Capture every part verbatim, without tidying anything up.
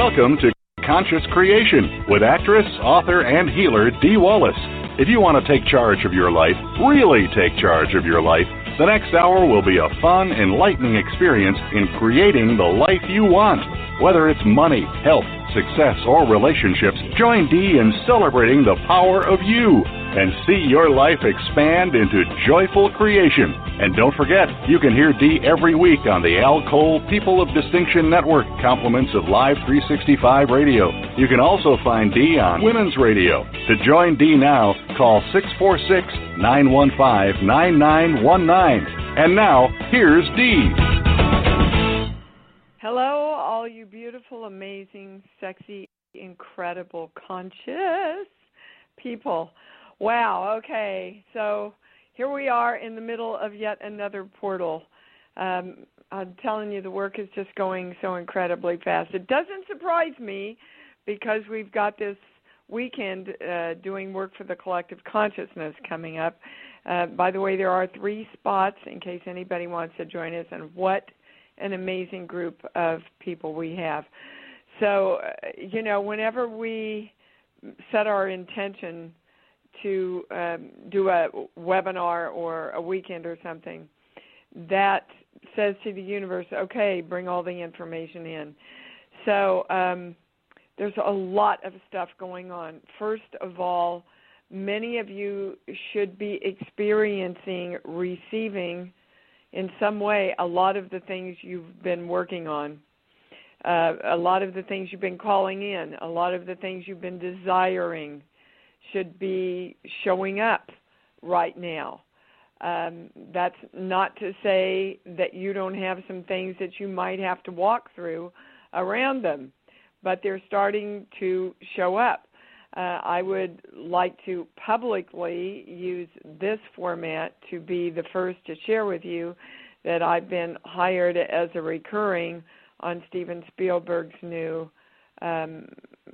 Welcome to Conscious Creation with actress, author, and healer Dee Wallace. If you want to take charge of your life, really take charge of your life, the next hour will be a fun, enlightening experience in creating the life you want. Whether it's money, health, success, or relationships, join Dee in celebrating the power of you and see your life expand into joyful creation. And don't forget, you can hear Dee every week on the Al Cole People of Distinction Network, compliments of Live three sixty-five Radio. You can also find Dee on Women's Radio. To join Dee now, call six four six, nine one five, nine nine one nine. And now, here's Dee. Hello, all you beautiful, amazing, sexy, incredible, conscious people. Wow, okay, so here we are in the middle of yet another portal. Um, I'm telling you, the work is just going so incredibly fast. It doesn't surprise me because we've got this weekend uh, doing work for the collective consciousness coming up. Uh, by the way, there are three spots in case anybody wants to join us, and what an amazing group of people we have. So, uh, you know, whenever we set our intention to um, do a webinar or a weekend or something, that says to the universe, okay, bring all the information in. So um, there's a lot of stuff going on. First of all, many of you should be experiencing, receiving in some way a lot of the things you've been working on, uh, a lot of the things you've been calling in, a lot of the things you've been desiring should be showing up right now. Um, that's not to say that you don't have some things that you might have to walk through around them, but they're starting to show up. Uh, I would like to publicly use this format to be the first to share with you that I've been hired as a recurring on Steven Spielberg's new um,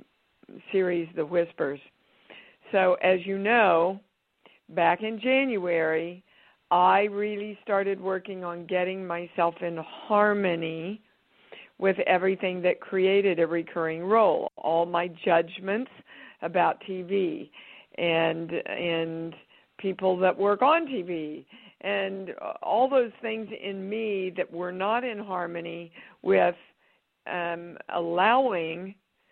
series, The Whispers. So as you know, back in January, I really started working on getting myself in harmony with everything that created a recurring role, all my judgments about T V and and people that work on T V and all those things in me that were not in harmony with um, allowing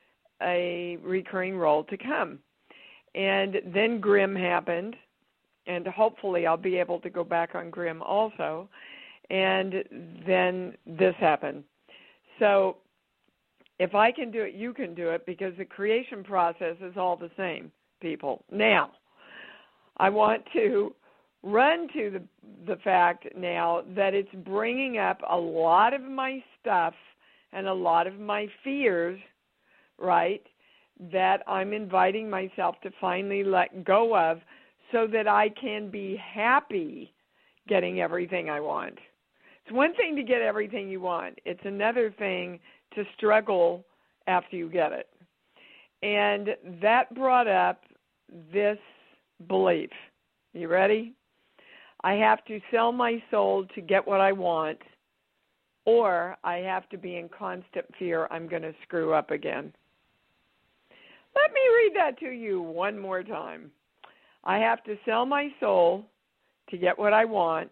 a recurring role to come. And then Grimm happened, and hopefully I'll be able to go back on Grimm also, and then this happened. So if I can do it, you can do it, because the creation process is all the same, people. Now, I want to run to the the fact now that it's bringing up a lot of my stuff and a lot of my fears, right, that I'm inviting myself to finally let go of so that I can be happy getting everything I want. It's one thing to get everything you want. It's another thing to struggle after you get it. And that brought up this belief. You ready? I have to sell my soul to get what I want, or I have to be in constant fear I'm going to screw up again. Let me read that to you one more time. I have to sell my soul to get what I want,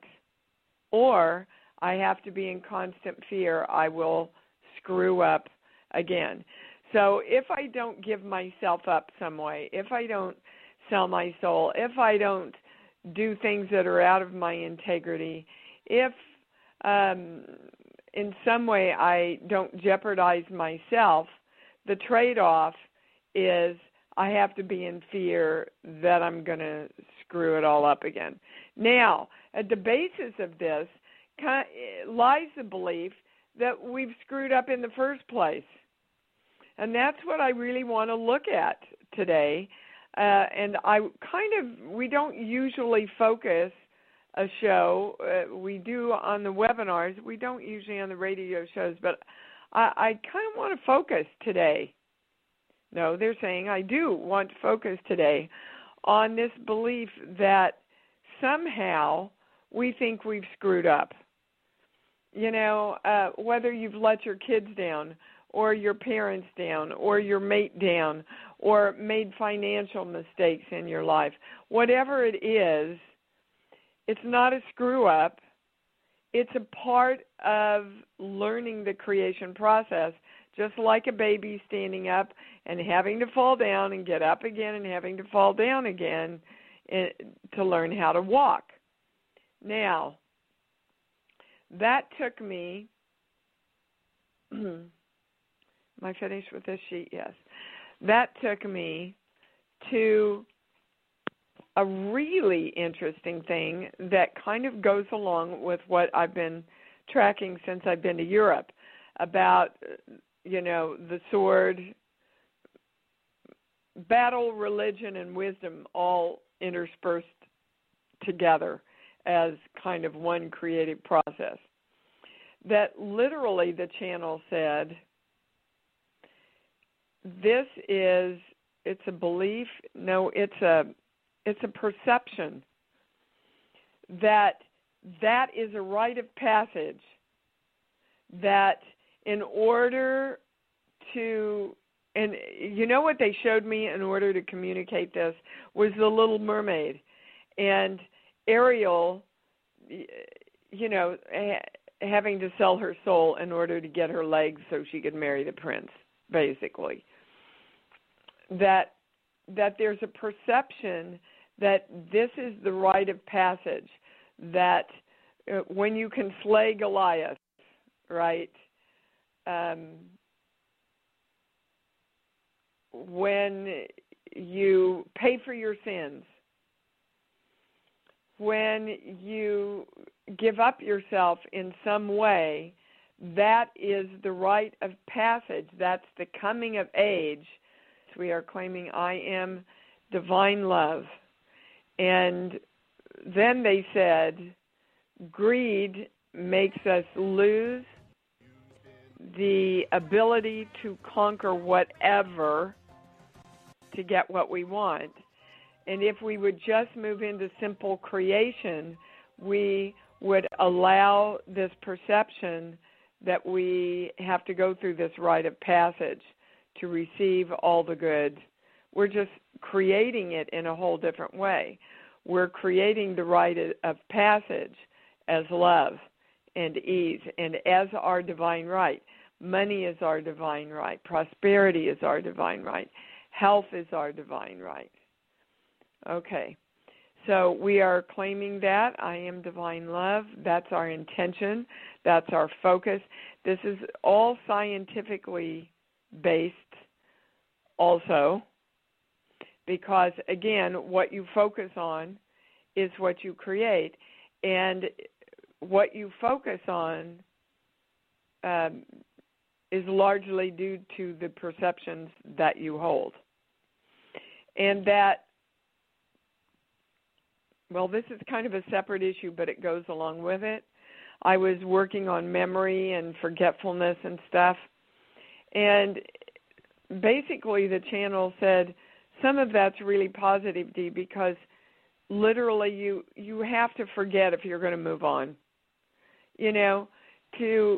or I have to be in constant fear I will screw up again. So if I don't give myself up some way, if I don't sell my soul, if I don't do things that are out of my integrity, if um, in some way I don't jeopardize myself, the trade-off is I have to be in fear that I'm going to screw it all up again. Now, at the basis of this lies the belief that we've screwed up in the first place. And that's what I really want to look at today. Uh, and I kind of, we don't usually focus a show. Uh, we do on the webinars. We don't usually on the radio shows, but I, I kind of want to focus today. No, they're saying I do want to focus today on this belief that somehow we think we've screwed up. You know, uh, whether you've let your kids down, or your parents down, or your mate down, or made financial mistakes in your life. Whatever it is, it's not a screw up. It's a part of learning the creation process, just like a baby standing up and having to fall down and get up again and having to fall down again to learn how to walk. Now, that took me, am I finished with this sheet? Yes. That took me to a really interesting thing that kind of goes along with what I've been tracking since I've been to Europe about, you know, the sword, battle, religion, and wisdom all interspersed together as kind of one creative process. That literally the channel said, this is, it's a belief, no, it's a, it's a perception that that is a rite of passage, that in order to, and you know what they showed me in order to communicate this was the Little Mermaid. And Ariel, you know, having to sell her soul in order to get her legs so she could marry the prince, basically. That that there's a perception that this is the rite of passage, that uh, when you can slay Goliath, right, um, when you pay for your sins, when you give up yourself in some way, that is the rite of passage. That's the coming of age. So we are claiming I am divine love. And then they said, greed makes us lose the ability to conquer whatever to get what we want. And if we would just move into simple creation, we would allow this perception that we have to go through this rite of passage to receive all the good. We're just creating it in a whole different way. We're creating the rite of passage as love and ease and as our divine right. Money is our divine right. Prosperity is our divine right. Health is our divine right. Okay. So we are claiming that. I am divine love. That's our intention. That's our focus. This is all scientifically based also, because, again, what you focus on is what you create. And what you focus on um, is largely due to the perceptions that you hold. And that, well, this is kind of a separate issue, but it goes along with it. I was working on memory and forgetfulness and stuff. And basically the channel said, some of that's really positive, Dee, because literally you, you have to forget if you're going to move on. You know, to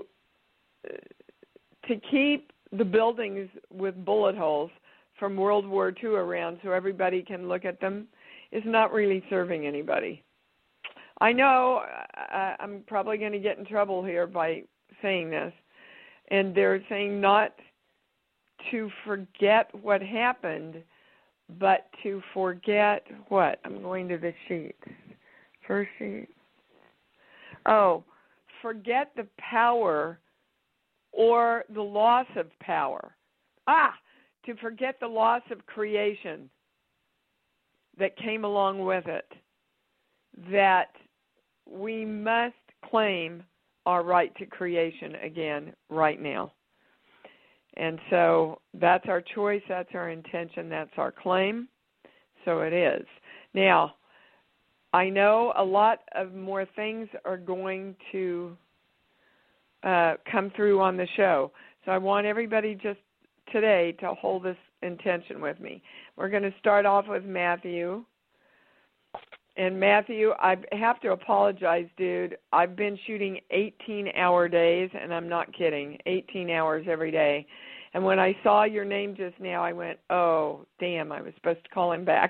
to keep the buildings with bullet holes from World War Two around so everybody can look at them is not really serving anybody. I know I, I'm probably going to get in trouble here by saying this, and they're saying not to forget what happened, but to forget what? I'm going to the sheet. First sheet. Oh, forget the power or the loss of power. Ah, to forget the loss of creation that came along with it. That we must claim our right to creation again right now. And so that's our choice, that's our intention, that's our claim. So it is. Now, I know a lot of more things are going to uh, come through on the show. So I want everybody just today to hold this intention with me. We're going to start off with Matthew. And Matthew, I have to apologize, dude. I've been shooting eighteen-hour days, and I'm not kidding, eighteen hours every day. And when I saw your name just now, I went, oh, damn, I was supposed to call him back.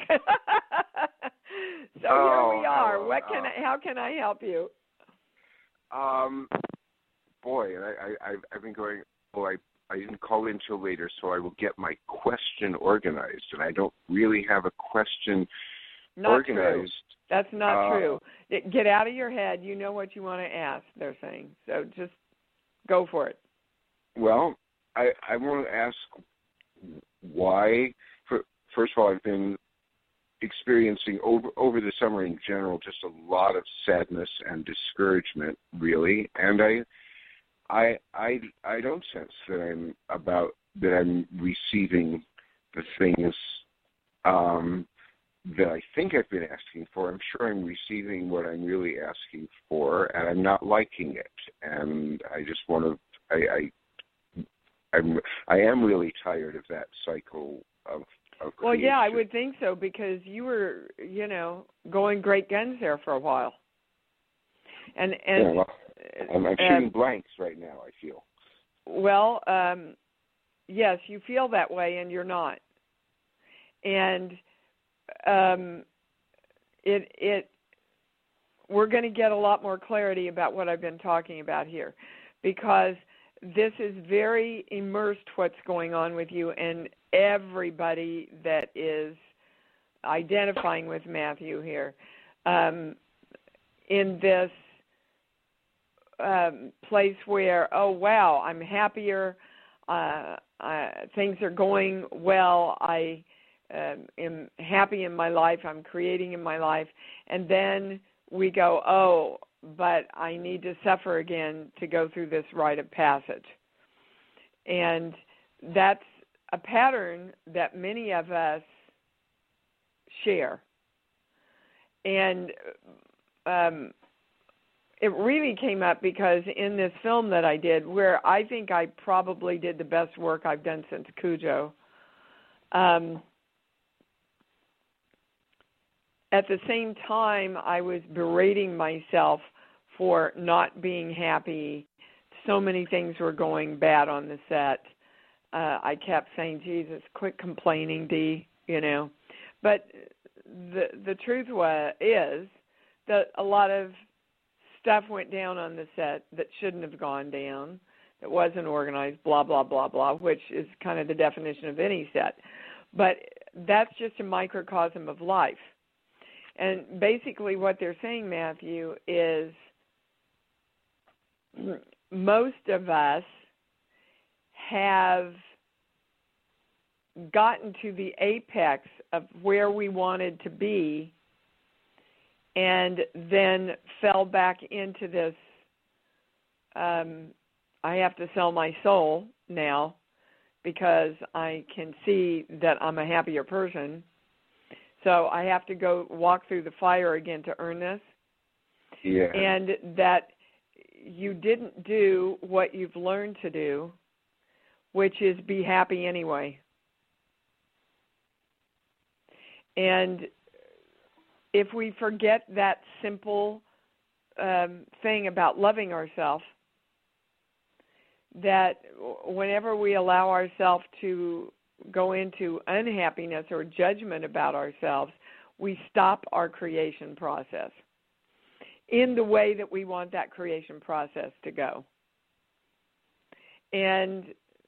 So oh, here we are. hello. What can uh, I, how can I help you? Um, boy, I, I, I've, I've been going, oh, I, I didn't call in till later, so I will get my question organized. And I don't really have a question Not organized. True. That's not uh, true. Get out of your head. You know what you want to ask, they're saying. So just go for it. Well, I, I want to ask why, for, first of all, I've been experiencing over over the summer in general just a lot of sadness and discouragement, really, and I I I I don't sense that I'm about that I'm receiving the things um, that I think I've been asking for. I'm sure I'm receiving what I'm really asking for, and I'm not liking it. And I just want to I, I I'm I am really tired of that cycle of. Well, yeah, I would think so, because you were, you know, going great guns there for a while. And and yeah, well, I'm, I'm shooting uh, blanks right now, I feel. Well, um, yes, you feel that way, and you're not. And um, it it we're going to get a lot more clarity about what I've been talking about here, because this is very immersed what's going on with you, and everybody that is identifying with Matthew here um, in this um, place where, oh, wow, I'm happier, uh, uh, things are going well, I uh, am happy in my life, I'm creating in my life, and then we go, oh, but I need to suffer again to go through this rite of passage. And that's a pattern that many of us share. And um, it really came up because in this film that I did, where I think I probably did the best work I've done since Cujo, um, at the same time I was berating myself for not being happy. So many things were going bad on the set. Uh, I kept saying, Jesus, quit complaining, Dee, you know. But the the truth was, is that a lot of stuff went down on the set that shouldn't have gone down, that wasn't organized, blah, blah, blah, blah, which is kind of the definition of any set. But that's just a microcosm of life. And basically what they're saying, Matthew, is most of us have gotten to the apex of where we wanted to be and then fell back into this, um, I have to sell my soul now because I can see that I'm a happier person. So I have to go walk through the fire again to earn this. Yeah. And that you didn't do what you've learned to do, which is be happy anyway. And if we forget that simple um, thing about loving ourselves, that whenever we allow ourselves to go into unhappiness or judgment about ourselves, we stop our creation process in the way that we want that creation process to go. And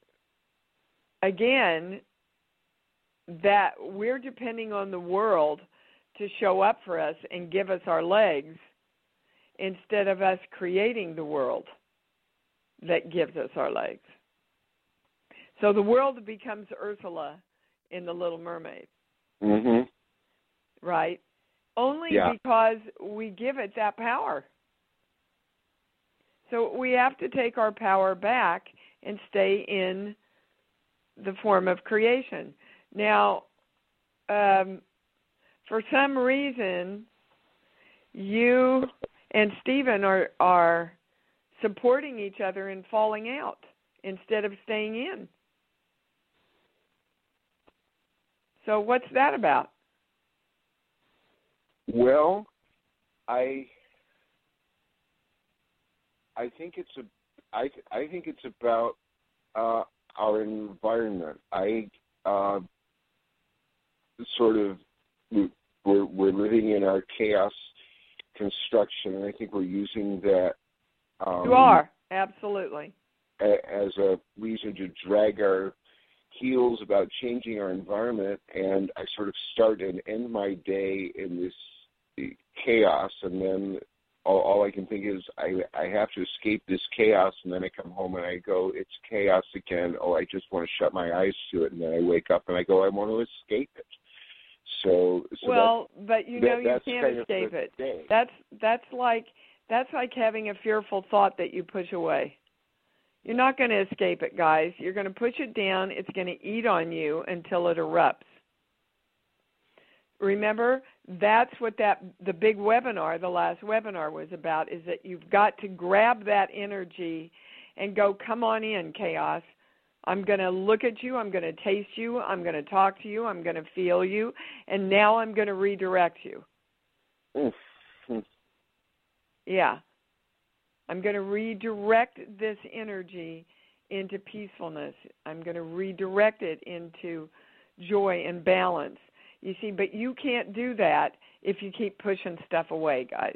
again, that we're depending on the world to show up for us and give us our legs instead of us creating the world that gives us our legs. So the world becomes Ursula in The Little Mermaid. Mm-hmm. Right? Only yeah. because we give it that power. So we have to take our power back and stay in the form of creation. Now, um, for some reason, you and Stephen are, are supporting each other in falling out instead of staying in. So what's that about? Well, I I think it's a I I think it's about uh, our environment. I uh, sort of we're we're living in our chaos construction, and I think we're using that. Um, you are absolutely a, as a reason to drag our heels about changing our environment, and I sort of start and end my day in this chaos, and then all, all I can think is I, I have to escape this chaos, and then I come home and I go, it's chaos again. Oh, I just want to shut my eyes to it, and then I wake up and I go, I want to escape it. So, so well, but you know that, you can't escape it. Day. That's that's like that's like having a fearful thought that you push away. You're not going to escape it, guys. You're going to push it down. It's going to eat on you until it erupts. Remember, that's what that the big webinar, the last webinar was about, is that you've got to grab that energy and go, come on in, chaos. I'm going to look at you. I'm going to taste you. I'm going to talk to you. I'm going to feel you. And now I'm going to redirect you. Mm-hmm. Yeah. I'm going to redirect this energy into peacefulness. I'm going to redirect it into joy and balance. You see, but you can't do that if you keep pushing stuff away, guys.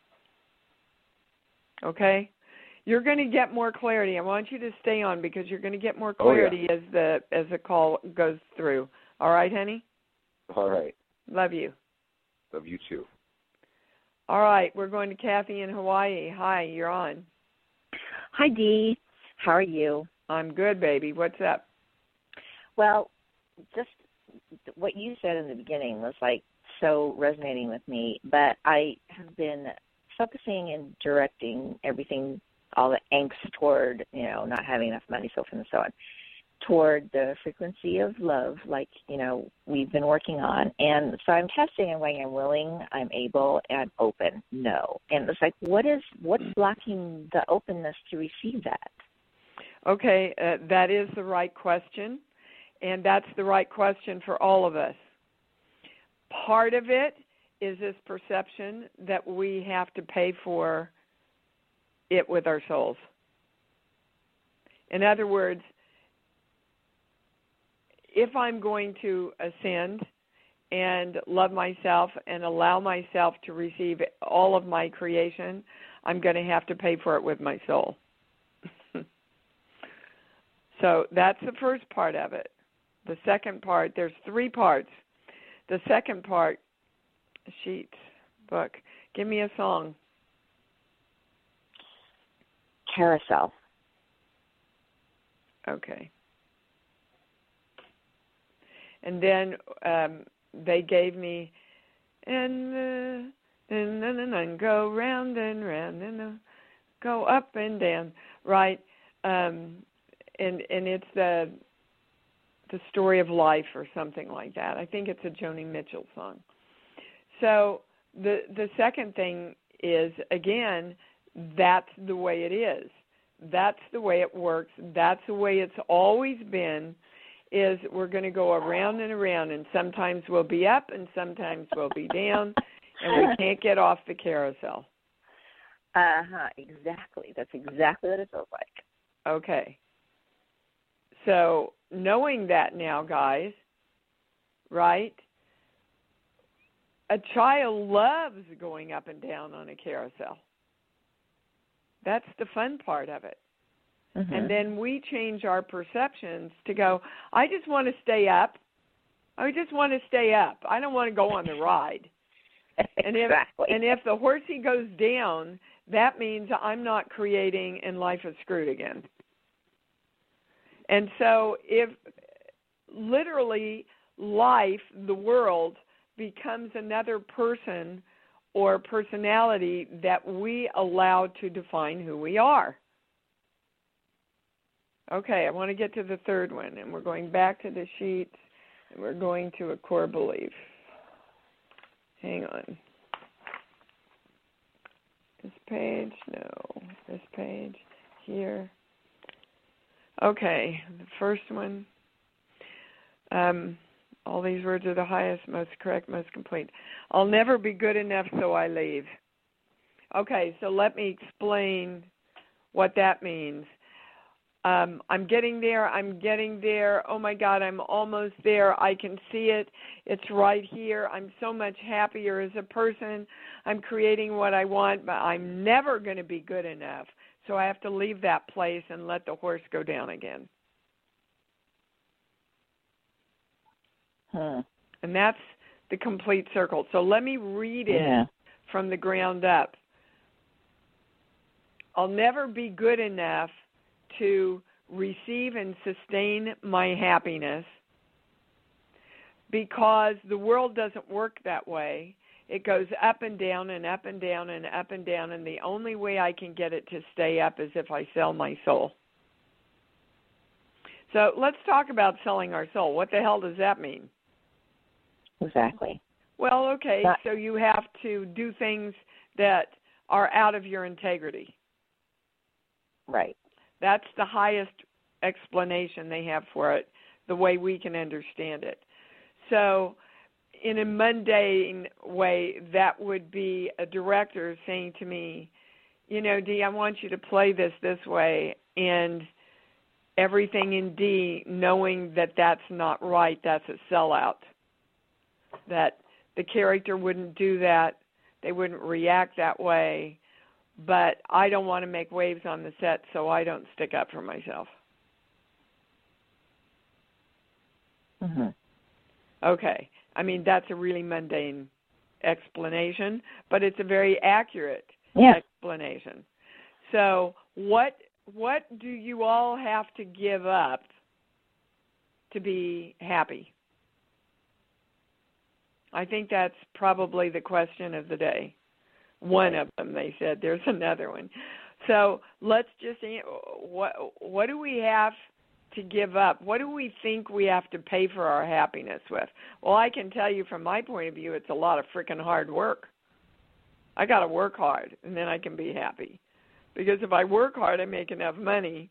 Okay? You're going to get more clarity. I want you to stay on because you're going to get more clarity oh, yeah. as the as the call goes through. All right, honey? All right. Love you. Love you too. All right, we're going to Kathy in Hawaii. Hi, you're on. Hi, Dee. How are you? I'm good, baby. What's up? Well, just what you said in the beginning was like so resonating with me, but I have been focusing and directing everything, all the angst toward, you know, not having enough money, so forth and so on, toward the frequency of love, like, you know, we've been working on. And so I'm testing and weighing I'm willing, I'm able, and open. No. And it's like, what is, what's blocking the openness to receive that? Okay, uh, that is the right question, and that's the right question for all of us. Part of it is this perception that we have to pay for it with our souls. In other words, if I'm going to ascend and love myself and allow myself to receive all of my creation, I'm going to have to pay for it with my soul. So that's the first part of it. The second part, there's three parts. The second part, sheets, book. Give me a song. Carousel. Okay. And then um, they gave me, and uh, and then and go round and round and uh, go up and down, right? Um, and and it's the the story of life or something like that. I think it's a Joni Mitchell song. So the the second thing is, again, that's the way it is. That's the way it works. That's the way it's always been. Is we're going to go around and around, and sometimes we'll be up and sometimes we'll be down, and we can't get off the carousel. Uh-huh, exactly. That's exactly what it feels like. Okay. So knowing that now, guys, right, a child loves going up and down on a carousel. That's the fun part of it. Mm-hmm. And then we change our perceptions to go, I just want to stay up. I just want to stay up. I don't want to go on the ride. And if, exactly. and if the horsey goes down, that means I'm not creating and life is screwed again. And so if literally life, the world, becomes another person or personality that we allow to define who we are. Okay, I want to get to the third one, and we're going back to the sheets, and we're going to a core belief. Hang on. This page, no. This page, here. Okay, the first one. Um, all these words are the highest, most correct, most complete. I'll never be good enough, so I leave. Okay, so let me explain what that means. Um, I'm getting there. I'm getting there. Oh, my God, I'm almost there. I can see it. It's right here. I'm so much happier as a person. I'm creating what I want, but I'm never going to be good enough. So I have to leave that place and let the horse go down again. Hmm. And that's the complete circle. So let me read it Yeah. from the ground up. I'll never be good enough to receive and sustain my happiness because the world doesn't work that way. It goes up and down and up and down and up and down, and the only way I can get it to stay up is if I sell my soul. So let's talk about selling our soul. What the hell does that mean? Exactly. Well, okay, That- so you have to do things that are out of your integrity. Right. That's the highest explanation they have for it, the way we can understand it. So in a mundane way, that would be a director saying to me, you know, D, I want you to play this this way, and everything in D, knowing that that's not right, that's a sellout. That the character wouldn't do that, they wouldn't react that way, but I don't want to make waves on the set, so I don't stick up for myself. Mm-hmm. Okay. I mean, that's a really mundane explanation, but it's a very accurate yeah. explanation. So what what do you all have to give up to be happy? I think that's probably the question of the day. One of them, they said. There's another one. So let's just, what what do we have to give up? What do we think we have to pay for our happiness with? Well, I can tell you from my point of view, it's a lot of freaking hard work. I got to work hard, and then I can be happy. Because if I work hard, I make enough money.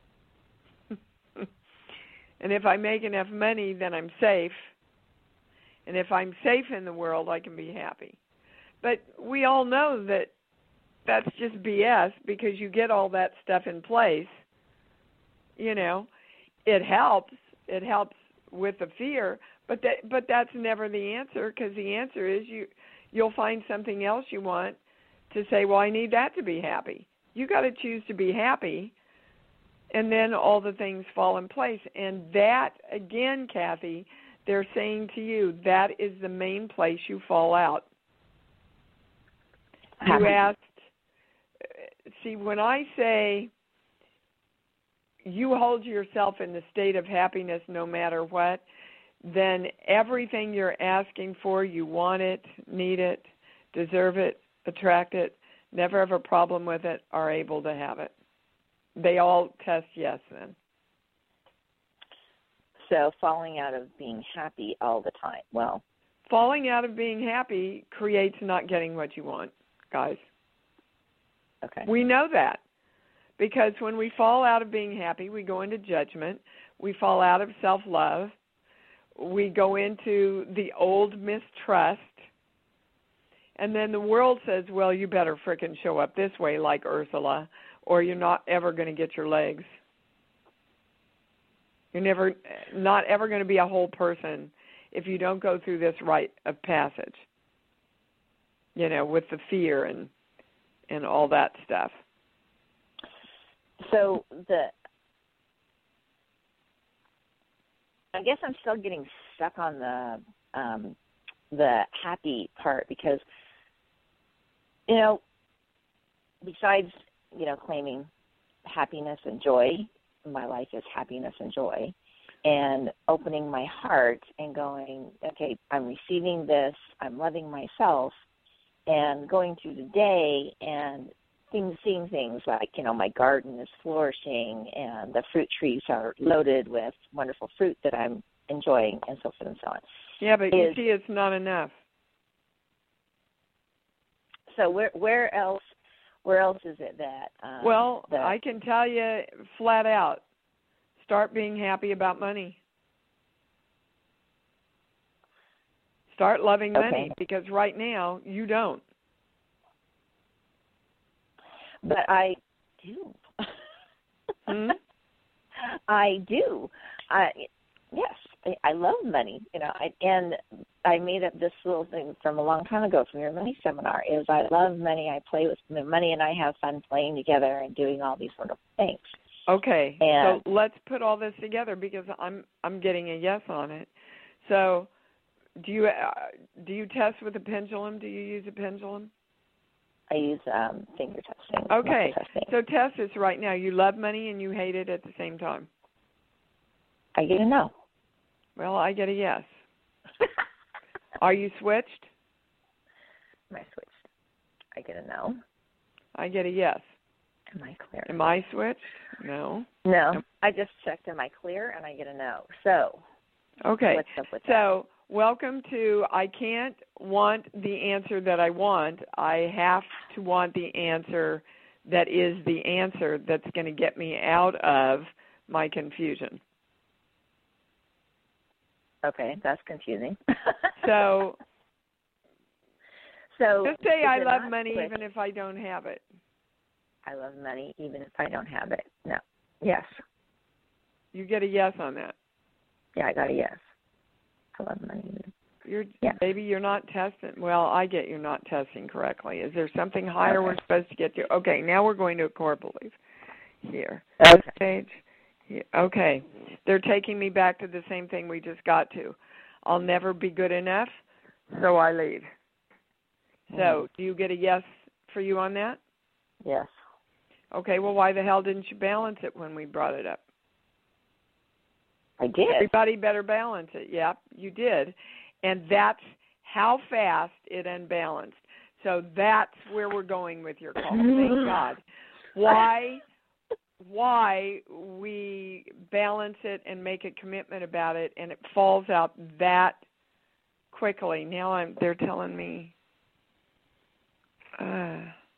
And if I make enough money, then I'm safe. And if I'm safe in the world, I can be happy. But we all know that that's just B S because you get all that stuff in place. You know, it helps. It helps with the fear, but that but that's never the answer, because the answer is you you'll find something else you want to say, well, I need that to be happy. You got to choose to be happy, and then all the things fall in place. And that, again, Kathy, they're saying to you, that is the main place you fall out. You asked, see, when I say you hold yourself in the state of happiness no matter what, then everything you're asking for, you want it, need it, deserve it, attract it, never have a problem with it, are able to have it. They all test yes then. So falling out of being happy all the time, well. Falling out of being happy creates not getting what you want, guys. Okay. We know that because when we fall out of being happy, we go into judgment. We fall out of self-love. We go into the old mistrust. And then the world says, well, you better frickin' show up this way like Ursula, or you're not ever going to get your legs. You're never, not ever going to be a whole person if you don't go through this rite of passage, you know, with the fear and and all that stuff. So the, I guess I'm still getting stuck on the um, the happy part because, you know, besides, you know, claiming happiness and joy, my life is happiness and joy, and opening my heart and going, okay, I'm receiving this, I'm loving myself, and going through the day and things, seeing things like, you know, my garden is flourishing and the fruit trees are loaded with wonderful fruit that I'm enjoying, and so forth and so on. Yeah, but is, you see, it's not enough. So where where else where else is it that? Um, well, that, I can tell you flat out, start being happy about money. Start loving money, okay. because right now you don't. But I do. Hmm? I do. I yes, I, I love money. You know, I, and I made up this little thing from a long time ago from your money seminar. Is I love money. I play with the money, and I have fun playing together and doing all these wonderful things. Okay, and, so let's put all this together because I'm I'm getting a yes on it. So, do you uh, do you test with a pendulum? Do you use a pendulum? I use um, finger testing. Okay, testing. so test this right now. You love money and you hate it at the same time. I get a no. Well, I get a yes. Are you switched? Am I switched? I get a no. I get a yes. Am I clear? Am I switched? No. No. I just checked am I clear, and I get a no. So, okay. What's up with so, that? Welcome to I can't want the answer that I want. I have to want the answer that is the answer that's going to get me out of my confusion. Okay, that's confusing. so, so just say I love not money switch? even if I don't have it. I love money even if I don't have it. No. Yes. You get a yes on that. Yeah, I got a yes. I love money. You're yes. Maybe you're not testing. Well, I get you're not testing correctly. Is there something higher okay. we're supposed to get to? Okay, now we're going to a core belief here. Okay. Page. Here. Okay. They're taking me back to the same thing we just got to. I'll never be good enough, so I leave. Mm-hmm. So, do you get a yes for you on that? Yes. Okay, well, why the hell didn't you balance it when we brought it up? I did. Everybody better balance it. Yep, you did. And that's how fast it unbalanced. So that's where we're going with your call. Thank God. Why why we balance it and make a commitment about it and it falls out that quickly. Now I'm they're telling me uh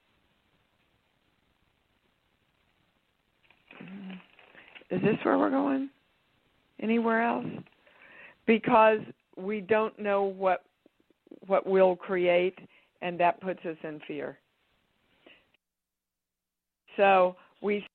is this where we're going? Anywhere else? Because we don't know what what we'll create, and that puts us in fear. So we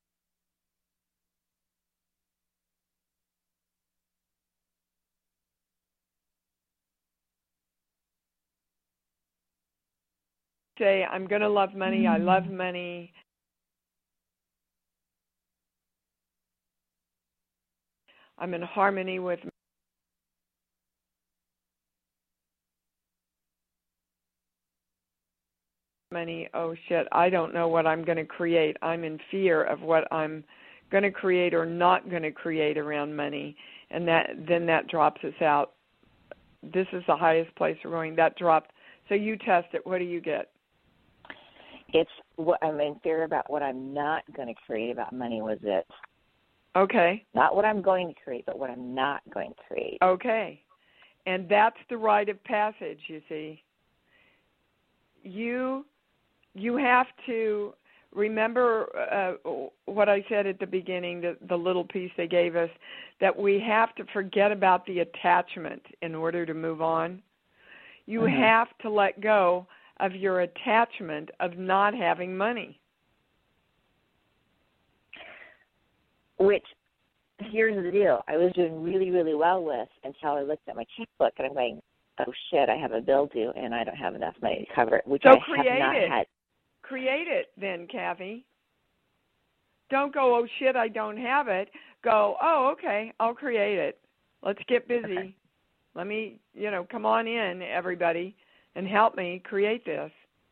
say, I'm going to love money, I love money. I'm in harmony with money. Oh, shit, I don't know what I'm going to create. I'm in fear of what I'm going to create or not going to create around money. And that then that drops us out. This is the highest place we're going. That dropped. So you test it. What do you get? It's what I'm in fear about what I'm not going to create about money was it. Okay. Not what I'm going to create, but what I'm not going to create. Okay. And that's the rite of passage, you see. You you have to remember uh, what I said at the beginning, the, the little piece they gave us, that we have to forget about the attachment in order to move on. You mm-hmm. have to let go of your attachment of not having money. Which, here's the deal, I was doing really, really well with until I looked at my checkbook and I'm going, oh, shit, I have a bill due and I don't have enough money to cover it, which so I create have not it. had. Create it then, Kathy. Don't go, oh, shit, I don't have it. Go, oh, okay, I'll create it. Let's get busy. Okay. Let me, you know, come on in, everybody, and help me create this.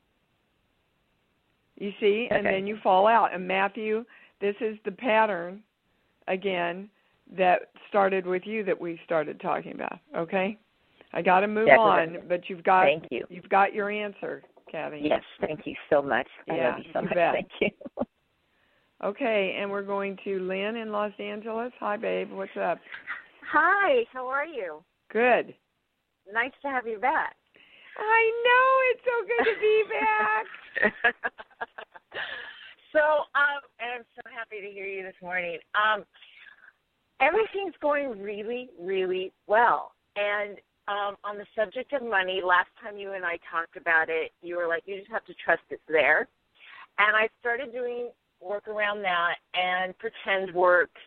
You see? Okay. And then you fall out. And Matthew, this is the pattern, again, that started with you that we started talking about, okay? I got to move Definitely. on, but you've got thank you. You've got your answer, Kathy. Yes, thank you so much. I yeah, love you so you much. bet. Thank you. Okay, and we're going to Lynn in Los Angeles. Hi, babe. What's up? Hi, how are you? Good. Nice to have you back. I know. It's so good to be back. so, um, and I'm so happy to hear you this morning. Um, everything's going really, really well. And um, on the subject of money, last time you and I talked about it, you were like, you just have to trust it's there. And I started doing work around that and pretend work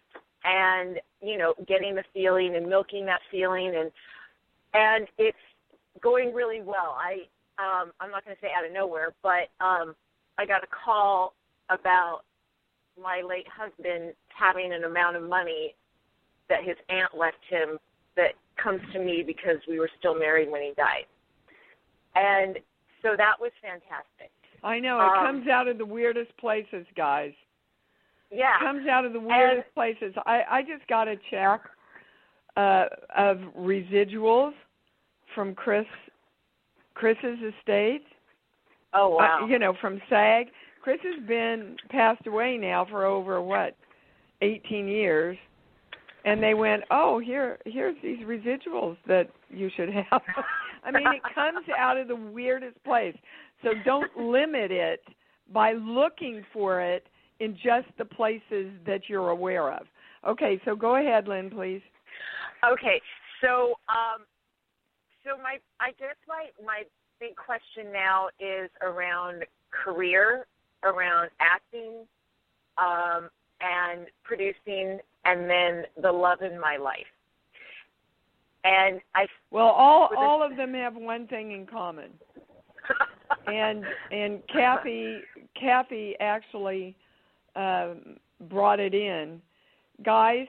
and, you know, getting the feeling and milking that feeling, and and it's going really well. I, um, I'm not going to say out of nowhere, but um, I got a call about my late husband having an amount of money that his aunt left him that comes to me because we were still married when he died. And so that was fantastic. I know. It um, comes out of the weirdest places, guys. Yeah. It comes out of the weirdest and, places. I, I just got a check uh, of residuals from Chris, Chris's estate. Oh, wow. Uh, you know, from SAG. Chris has been passed away now for over, what, eighteen years. And they went, oh, here, here's these residuals that you should have. I mean, it comes out of the weirdest place. So don't limit it by looking for it in just the places that you're aware of. Okay, so go ahead, Lynn, please. Okay, so um, so my I guess my my big question now is around career, around acting, um, and producing, and then the love in my life. And I well, all all of them have one thing in common. and and Kathy Kathy actually um, brought it in, guys.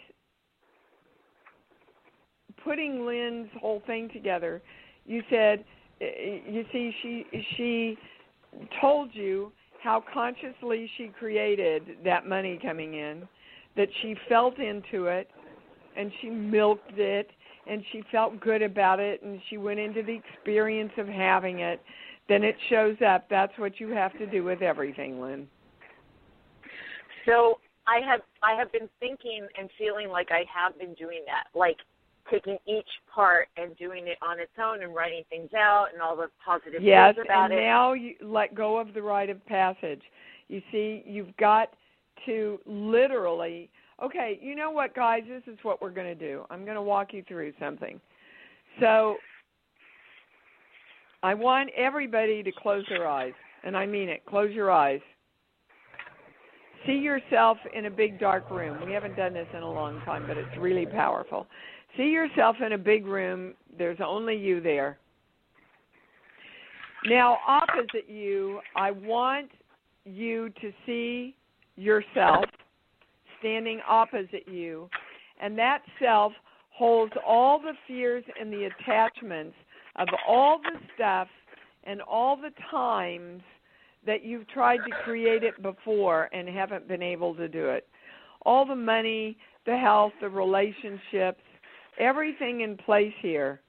Putting Lynn's whole thing together, you said, you see, she she told you how consciously she created that money coming in, that she felt into it, and she milked it, and she felt good about it, and she went into the experience of having it. Then it shows up. That's what you have to do with everything, Lynn. So I have I have been thinking and feeling like I have been doing that, like taking each part and doing it on its own and writing things out and all the positive yes, things about it. Yes, and now you let go of the rite of passage. You see, you've got to literally, okay, you know what, guys, this is what we're going to do. I'm going to walk you through something. So I want everybody to close their eyes, and I mean it. Close your eyes. See yourself in a big dark room. We haven't done this in a long time, but it's really powerful. See yourself in a big room. There's only you there. Now, opposite you, I want you to see yourself standing opposite you, and that self holds all the fears and the attachments of all the stuff and all the times that you've tried to create it before and haven't been able to do it. All the money, the health, the relationships, everything in place here.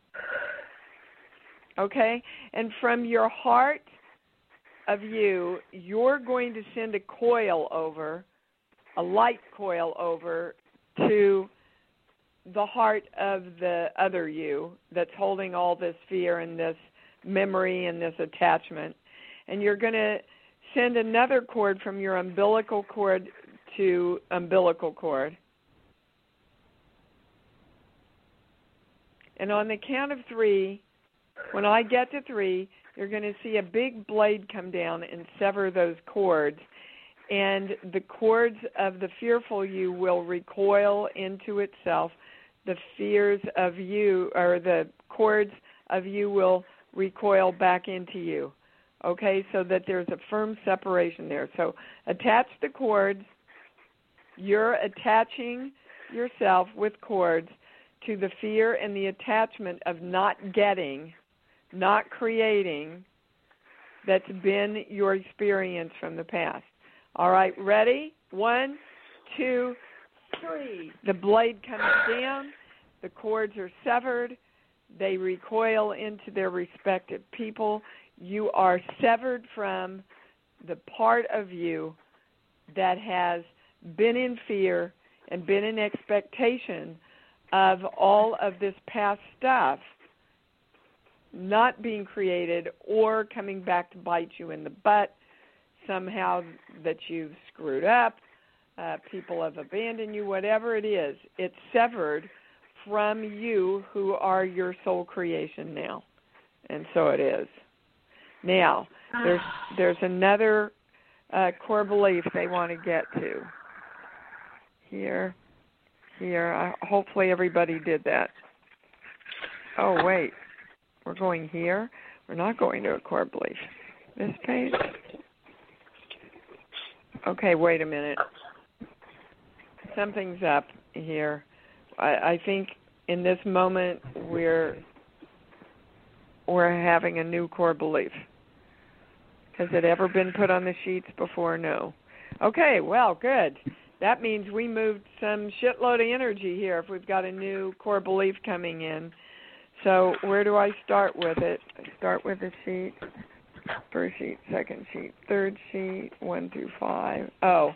Okay? And from your heart of you, you're going to send a coil over, a light coil over to the heart of the other you that's holding all this fear and this memory and this attachment. And you're going to send another cord from your umbilical cord to umbilical cord. And on the count of three, when I get to three, you're going to see a big blade come down and sever those cords. And the cords of the fearful you will recoil into itself. The fears of you, or the cords of you will recoil back into you. Okay, so that there's a firm separation there. So attach the cords. You're attaching yourself with cords to the fear and the attachment of not getting, not creating, that's been your experience from the past. All right, ready? One, two, three. The blade comes down. The cords are severed. They recoil into their respective people. You are severed from the part of you that has been in fear and been in expectation of all of this past stuff not being created or coming back to bite you in the butt somehow, that you've screwed up, uh, people have abandoned you, whatever it is. It's severed from you who are your soul creation now. And so it is. Now, there's there's another uh, core belief they want to get to here. here. I, hopefully everybody did that. Oh, wait. We're going here? We're not going to a core belief. This page? Okay, wait a minute. Something's up here. I, I think in this moment we're we're having a new core belief. Has it ever been put on the sheets before? No. Okay, well, good. That means we moved some shitload of energy here if we've got a new core belief coming in. So where do I start with it? I start with a sheet. First sheet, second sheet, third sheet, one through five. Oh.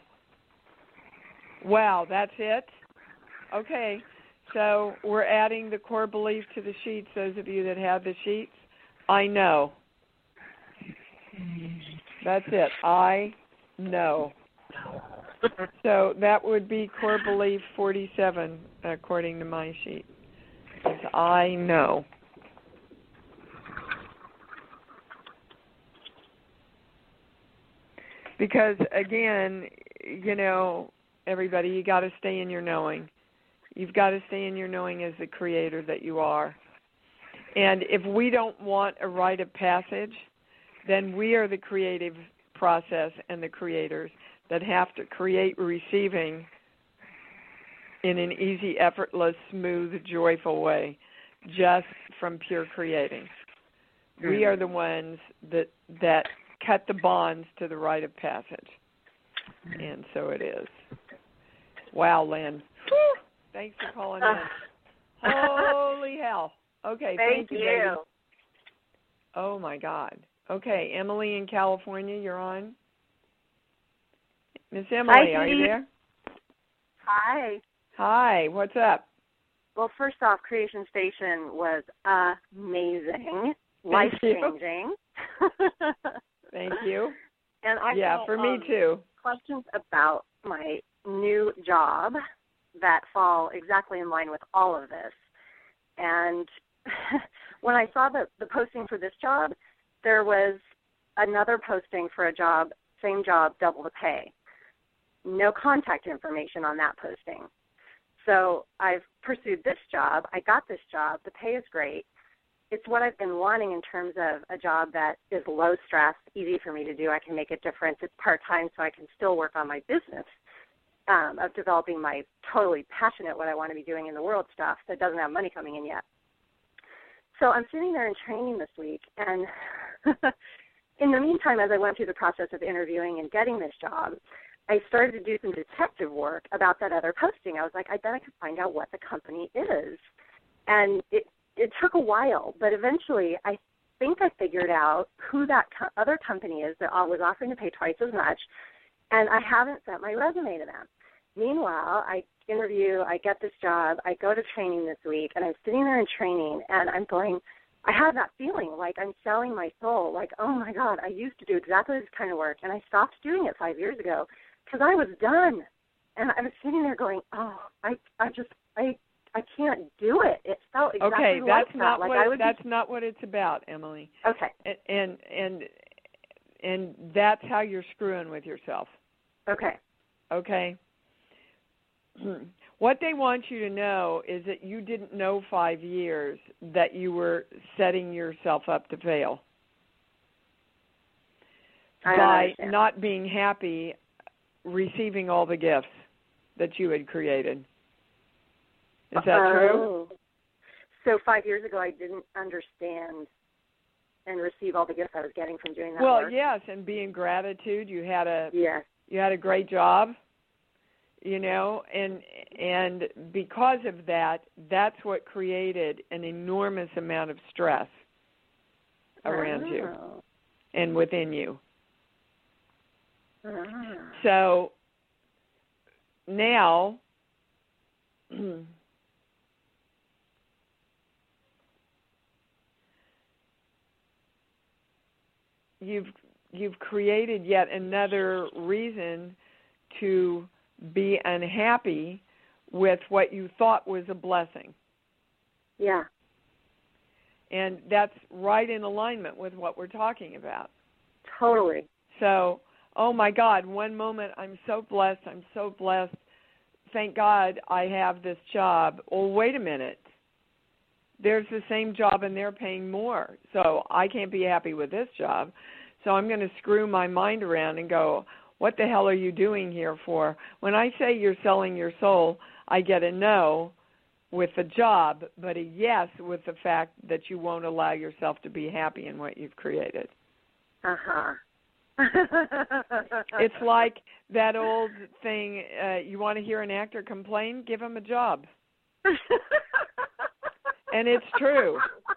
Wow, that's it? Okay. So we're adding the core belief to the sheets, those of you that have the sheets. I know. That's it. I know. So that would be core belief forty-seven, according to my sheet. It's I know. Because, again, you know, everybody, you got to stay in your knowing. You've got to stay in your knowing as the creator that you are. And if we don't want a rite of passage, then we are the creative process and the creators that have to create receiving in an easy, effortless, smooth, joyful way, just from pure creating. Mm-hmm. We are the ones that that cut the bonds to the rite of passage. Mm-hmm. And so it is. Wow, Lynn. Whew. Thanks for calling in. Holy hell. Okay, thank, thank you, you. Baby. Oh, my God. Okay, Emily in California, you're on. Miss Emily, Hi, are you there? Hi. Hi, what's up? Well, first off, Creation Station was amazing, life-changing. Thank you. And I yeah, got, for me um, too. questions about my new job that fall exactly in line with all of this. And when I saw the, the posting for this job, there was another posting for a job, same job, double the pay. No contact information on that posting. So I've pursued this job. I got this job. The pay is great. It's what I've been wanting in terms of a job that is low stress, easy for me to do. I can make a difference. It's part-time, so I can still work on my business um, of developing my totally passionate, what I want to be doing in the world stuff that doesn't have money coming in yet. So I'm sitting there in training this week, and in the meantime, as I went through the process of interviewing and getting this job, I started to do some detective work about that other posting. I was like, I bet I could find out what the company is. And it, it took a while, but eventually I think I figured out who that co- other company is that was offering to pay twice as much, and I haven't sent my resume to them. Meanwhile, I interview, I get this job, I go to training this week, and I'm sitting there in training, and I'm going, I have that feeling like I'm selling my soul, like, oh, my God, I used to do exactly this kind of work, and I stopped doing it five years ago because I was done. And I was sitting there going, oh, I I just, I I can't do it. It felt exactly okay, like that's that. Not like what I would that's be... not what it's about, Emily. Okay. And, and, and, and that's how you're screwing with yourself. Okay. Okay. What they want you to know is that you didn't know five years that you were setting yourself up to fail I by understand. not being happy receiving all the gifts that you had created. Is that oh. true? So five years ago I didn't understand and receive all the gifts I was getting from doing that well, work? Well, yes, and be in gratitude. You had a yes. you had a great job. You know, and and because of that, that's what created an enormous amount of stress around oh. you and within you. Oh. So now, you've you've created yet another reason to be unhappy with what you thought was a blessing. Yeah. And that's right in alignment with what we're talking about. Totally. So, oh my God, one moment I'm so blessed, I'm so blessed, thank God I have this job. Well, wait a minute. There's the same job and they're paying more. So I can't be happy with this job. So I'm going to screw my mind around and go, what the hell are you doing here for? When I say you're selling your soul, I get a no with the job, but a yes with the fact that you won't allow yourself to be happy in what you've created. Uh-huh. It's like that old thing, uh, you want to hear an actor complain? Give him a job. And it's true.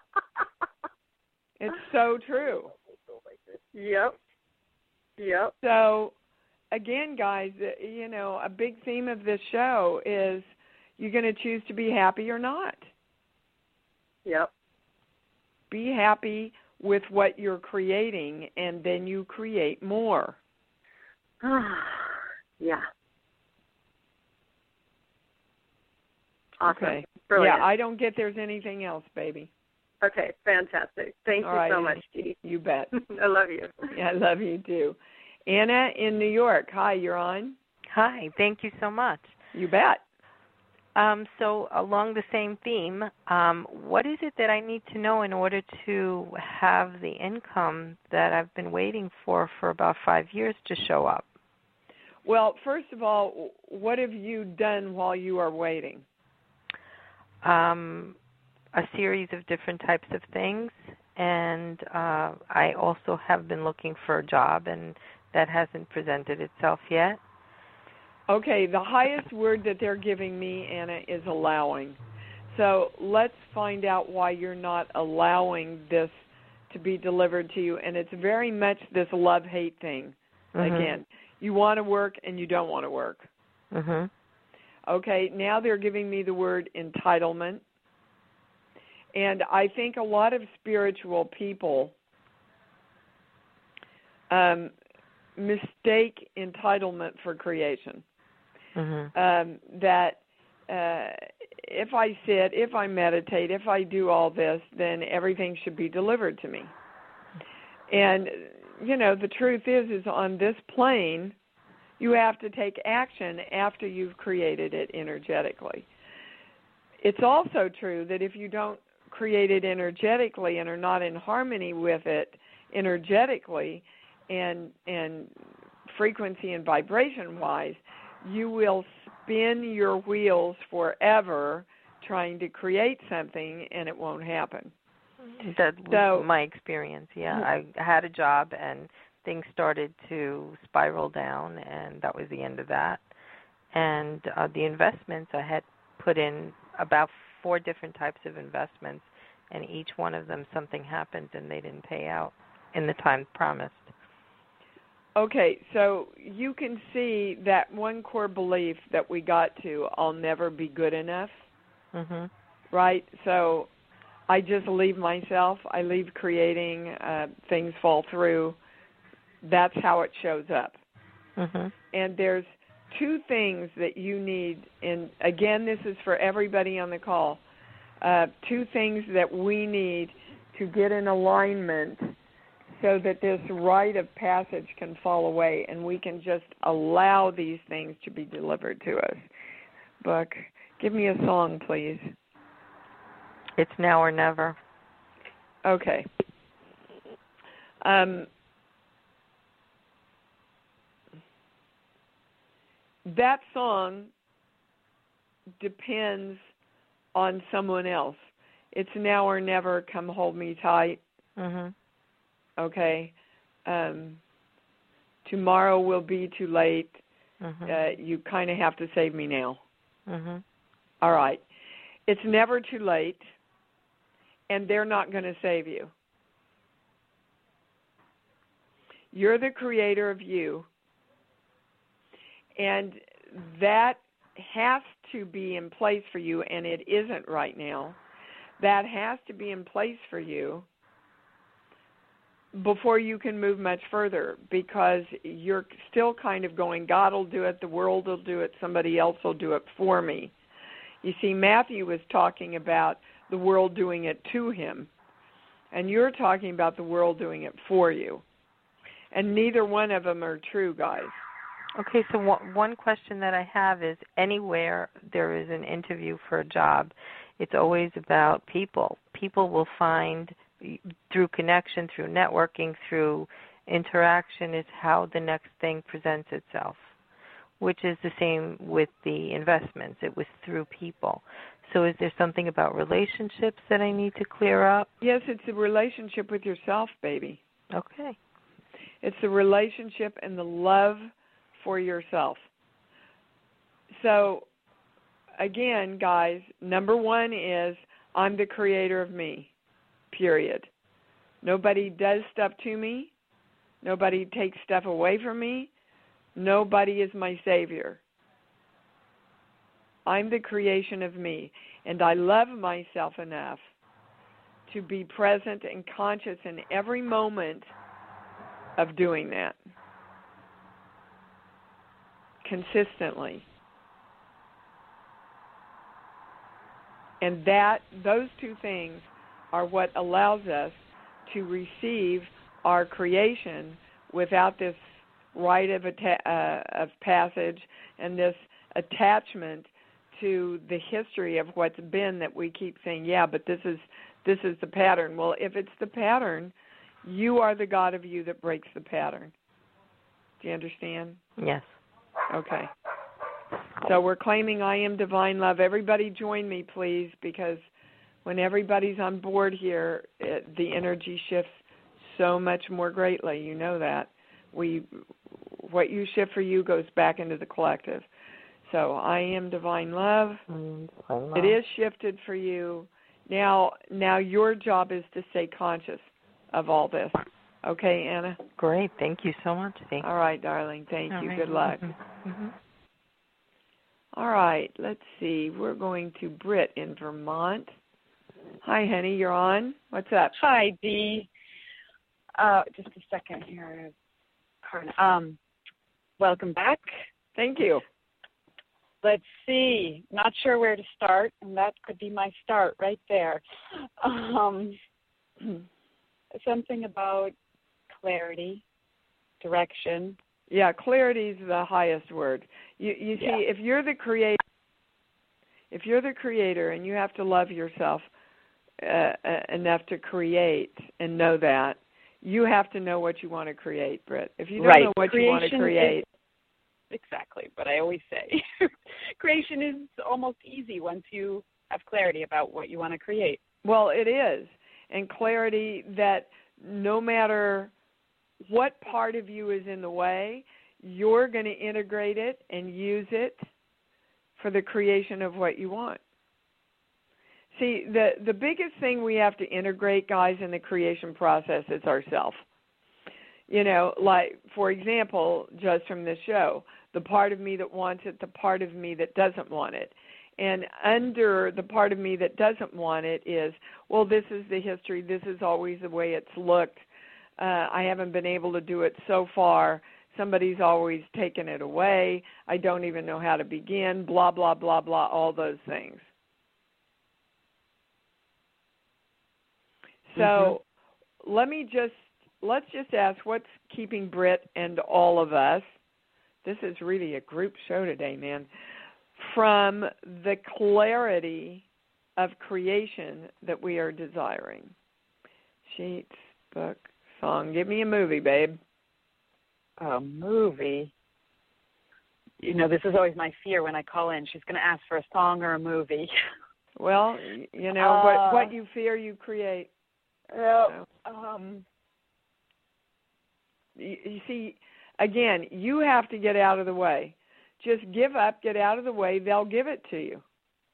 It's so true. Yep. Yep. So, again, guys, you know, a big theme of this show is you're going to choose to be happy or not. Yep. Be happy with what you're creating, and then you create more. Yeah. Awesome. Okay. Brilliant. Yeah, I don't get there's anything else, baby. Okay, fantastic. Thank All you right. so much, Dee. You bet. I love you. Yeah, I love you too. Anna in New York. Hi, you're on. Hi, thank you so much. You bet. Um, so along the same theme, um, what is it that I need to know in order to have the income that I've been waiting for for about five years to show up? Well, first of all, what have you done while you are waiting? Um, a series of different types of things, and uh, I also have been looking for a job, and that hasn't presented itself yet. Okay, the highest word that they're giving me, Anna, is allowing. So let's find out why you're not allowing this to be delivered to you. And it's very much this love-hate thing. Mm-hmm. Again, you want to work and you don't want to work. Mm-hmm. Okay, now they're giving me the word entitlement. And I think a lot of spiritual people um, mistake entitlement for creation. Mm-hmm. Um, that uh, if I sit, if I meditate, if I do all this, then everything should be delivered to me. And, you know, the truth is, is on this plane, you have to take action after you've created it energetically. It's also true that if you don't create it energetically and are not in harmony with it energetically and and frequency and vibration-wise, you will spin your wheels forever trying to create something, and it won't happen. That was so, my experience, yeah. I had a job, and things started to spiral down, and that was the end of that. And uh, the investments, I had put in about four different types of investments, and each one of them something happened, and they didn't pay out in the time promised. Okay, so you can see that one core belief that we got to, I'll never be good enough, mm-hmm. right? So I just leave myself. I leave creating. Uh, things fall through. That's how it shows up. Mm-hmm. And there's two things that you need, and again, this is for everybody on the call, uh, two things that we need to get in alignment so that this rite of passage can fall away and we can just allow these things to be delivered to us. Buck, give me a song, please. It's Now or Never. Okay. Um, that song depends on someone else. It's Now or Never, Come Hold Me Tight. Mm-hmm. Okay. Um, tomorrow will be too late. Mm-hmm. Uh, you kind of have to save me now. Mm-hmm. All right. It's never too late, and they're not going to save you. You're the creator of you, and that has to be in place for you, and it isn't right now. That has to be in place for you before you can move much further, because you're still kind of going, God will do it, the world will do it, somebody else will do it for me. You see, Matthew was talking about the world doing it to him, and you're talking about the world doing it for you. And neither one of them are true, guys. Okay, so one, one question that I have is, anywhere there is an interview for a job, it's always about people. People will find, through connection, through networking, through interaction, is how the next thing presents itself, which is the same with the investments. It was through people. So is there something about relationships that I need to clear up? Yes, it's a relationship with yourself, baby. Okay. It's the relationship and the love for yourself. So, again, guys, number one is I'm the creator of me, period. Nobody does stuff to me. Nobody takes stuff away from me. Nobody is my savior. I'm the creation of me, and I love myself enough to be present and conscious in every moment of doing that consistently. And that those two things are what allows us to receive our creation without this rite of, atta- uh, of passage and this attachment to the history of what's been, that we keep saying, yeah, but this is this is the pattern. Well, if it's the pattern, you are the God of you that breaks the pattern. Do you understand? Yes. Okay. So we're claiming I am divine love. Everybody join me, please, because when everybody's on board here, it, the energy shifts so much more greatly. You know that. We, what you shift for you goes back into the collective. So I am divine love. Mm, divine love. It is shifted for you. Now, now your job is to stay conscious of all this. Okay, Anna? Great. Thank you so much. Thank all right, darling. Thank all you. Right. Good luck. Mm-hmm. Mm-hmm. All right, let's see. We're going to Britt in Vermont. Hi, honey. You're on. What's up? Hi, Dee. Uh, just a second here. Um, welcome back. Thank you. Let's see. Not sure where to start, and that could be my start right there. Um, something about clarity, direction. Yeah, clarity is the highest word. You, you see, yeah. if you're the creator, if you're the creator, and you have to love yourself uh, enough to create and know that, you have to know what you want to create, Britt. If you don't right. know what Creation you want to create, is, exactly. But I always say, creation is almost easy once you have clarity about what you want to create. Well, it is, and clarity that no matter what part of you is in the way, you're going to integrate it and use it for the creation of what you want. See, the, the biggest thing we have to integrate, guys, in the creation process is ourself. You know, like, for example, just from this show, the part of me that wants it, the part of me that doesn't want it. And under the part of me that doesn't want it is, well, this is the history, this is always the way it's looked. Uh, I haven't been able to do it so far. Somebody's always taken it away. I don't even know how to begin, blah, blah, blah, blah, all those things. So mm-hmm. let me just, let's just ask what's keeping Britt and all of us, this is really a group show today, man, from the clarity of creation that we are desiring. Sheets, book, song. Give me a movie, babe. A movie? You know, this is always my fear when I call in. She's going to ask for a song or a movie. Well, you know, uh, what, what you fear, you create. Uh, so. um, you, you see, again, you have to get out of the way. Just give up, get out of the way. They'll give it to you.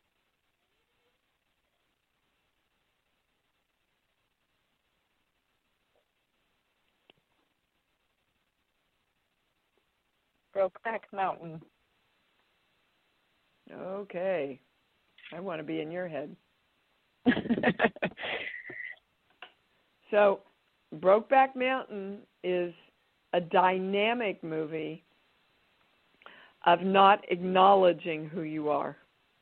Brokeback Mountain. Okay. I want to be in your head. So, Brokeback Mountain is a dynamic movie of not acknowledging who you are,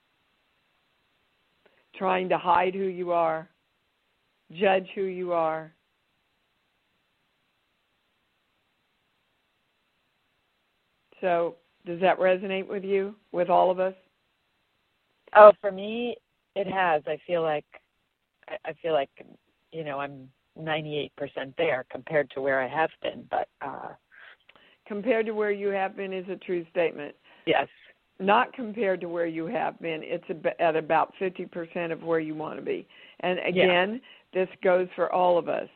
trying to hide who you are, judge who you are. So does that resonate with you, with all of us? Oh, for me, it has. I feel like, I feel like, you know, I'm ninety-eight percent there compared to where I have been. But uh, compared to where you have been is a true statement. Yes. Not compared to where you have been. It's at about fifty percent of where you want to be. And again, yeah. This goes for all of us.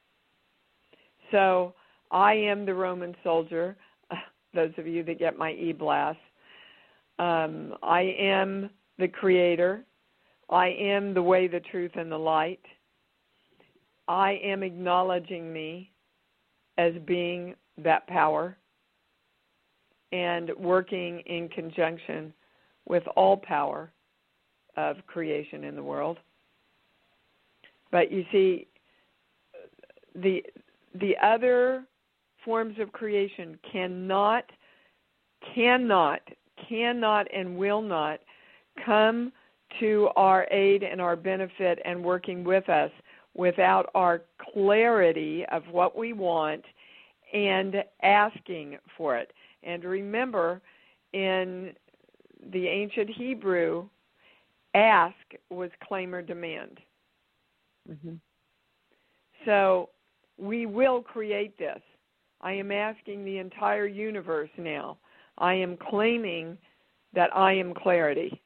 So I am the Roman soldier, those of you that get my e-blast. Um, I am the creator. I am the way, the truth, and the light. I am acknowledging me as being that power and working in conjunction with all power of creation in the world. But you see, the the other forms of creation cannot, cannot, cannot, and will not come to our aid and our benefit and working with us without our clarity of what we want and asking for it. And remember, in the ancient Hebrew, ask was claim or demand. Mm-hmm. So we will create this. I am asking the entire universe now. I am claiming that I am clarity.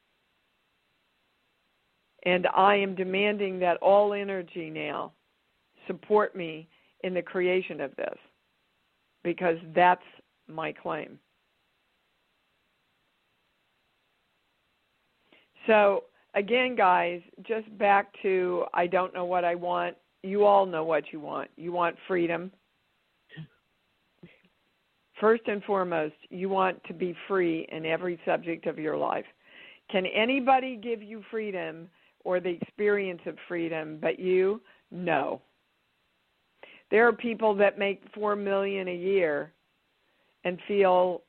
And I am demanding that all energy now support me in the creation of this, because that's my claim. So, again, guys, just back to I don't know what I want. You all know what you want. You want freedom. First and foremost, you want to be free in every subject of your life. Can anybody give you freedom or the experience of freedom but you? No. There are people that make four million dollars a year and feel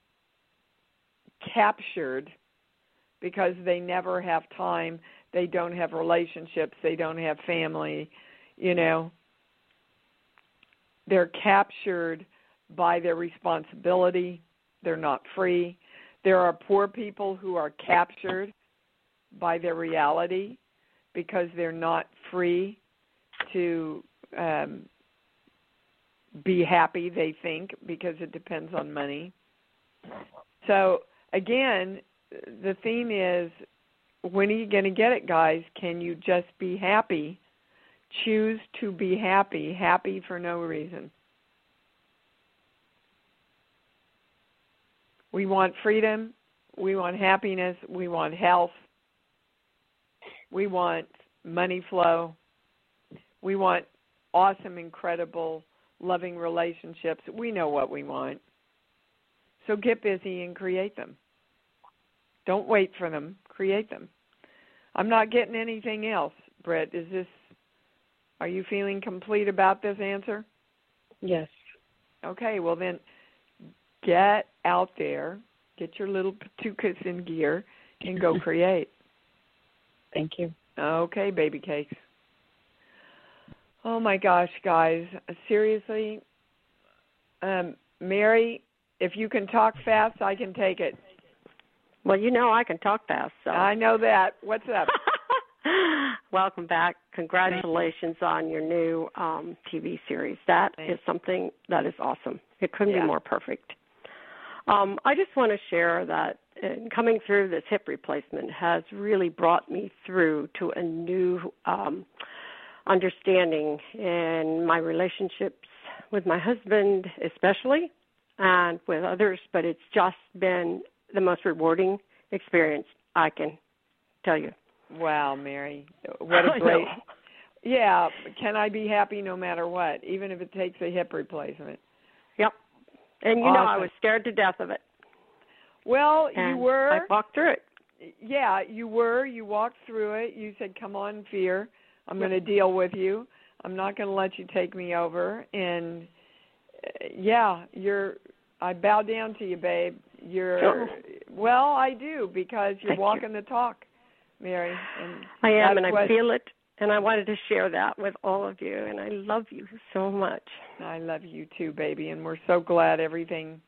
captured because they never have time, they don't have relationships, they don't have family, you know. They're captured by their responsibility. They're not free. There are poor people who are captured by their reality because they're not free to um, be happy, they think, because it depends on money. So, again, the theme is, when are you going to get it, guys? Can you just be happy? Choose to be happy, happy for no reason. We want freedom. We want happiness. We want health. We want money flow. We want awesome, incredible, loving relationships. We know what we want. So get busy and create them. Don't wait for them. Create them. I'm not getting anything else, Britt. Is this, are you feeling complete about this answer? Yes. Okay, well then get out there, get your little patukas in gear, and go create. Thank you. Okay, baby cakes. Oh, my gosh, guys. Seriously, um, Mary, if you can talk fast, I can take it. Well, you know I can talk fast. So. I know that. What's up? Welcome back. Congratulations on your new um, T V series. That Thanks. Is something that is awesome. It couldn't yeah. be more perfect. Um, I just want to share that in coming through this hip replacement has really brought me through to a new um, understanding in my relationships with my husband especially, and with others, but it's just been the most rewarding experience I can tell you. Wow, Mary. What a great... Yeah, can I be happy no matter what, even if it takes a hip replacement? Yep. And, you awesome. know, I was scared to death of it. Well, and you were. I walked through it. Yeah, you were. You walked through it. You said, come on, fear. I'm yep. going to deal with you. I'm not going to let you take me over. And, uh, yeah, you're. I bow down to you, babe. You're. Sure. Well, I do, because you're Thank walking you. the talk, Mary. And I am, and what, I feel it. And I wanted to share that with all of you, and I love you so much. I love you too, baby, and we're so glad everything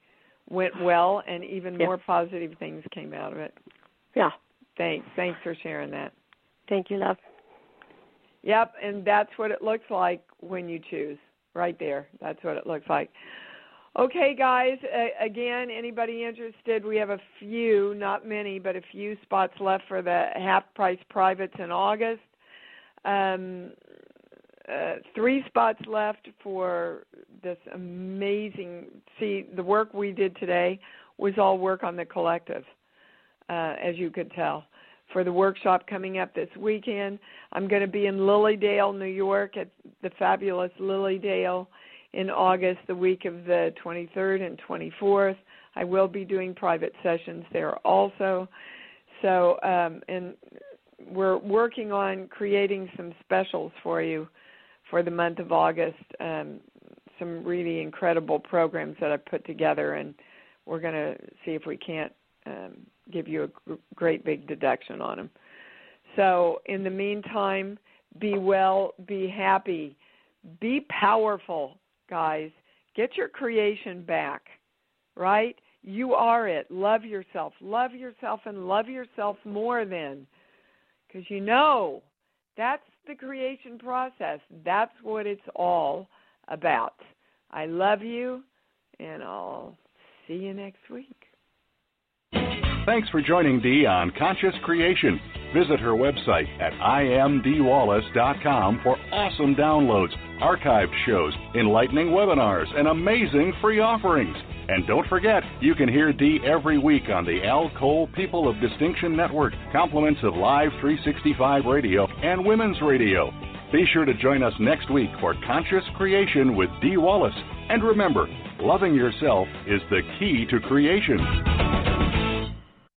went well, and even yeah. more positive things came out of it. Yeah. Thanks. Thanks for sharing that. Thank you, love. Yep, and that's what it looks like when you choose. Right there. That's what it looks like. Okay, guys, uh, again, anybody interested, we have a few, not many, but a few spots left for the half-price privates in August. Um, uh, three spots left for this amazing, see, the work we did today was all work on the collective, uh, as you could tell. For the workshop coming up this weekend, I'm going to be in Lilydale, New York at the fabulous Lilydale in August, the week of the twenty-third and twenty-fourth. I will be doing private sessions there also. So, um, and we're working on creating some specials for you for the month of August, um, some really incredible programs that I've put together, and we're going to see if we can't um, give you a great big deduction on them. So in the meantime, be well, be happy, be powerful, guys. Get your creation back, right? You are it. Love yourself. Love yourself and love yourself more then, because you know that's the creation process. That's what it's all about. I love you, and I'll see you next week. Thanks for joining Dee on Conscious Creation. Visit her website at I am Dee Wallace dot com for awesome downloads, archived shows, enlightening webinars, and amazing free offerings. And don't forget, you can hear Dee every week on the Al Cole People of Distinction Network, compliments of Live three sixty-five Radio and Women's Radio. Be sure to join us next week for Conscious Creation with Dee Wallace. And remember, loving yourself is the key to creation.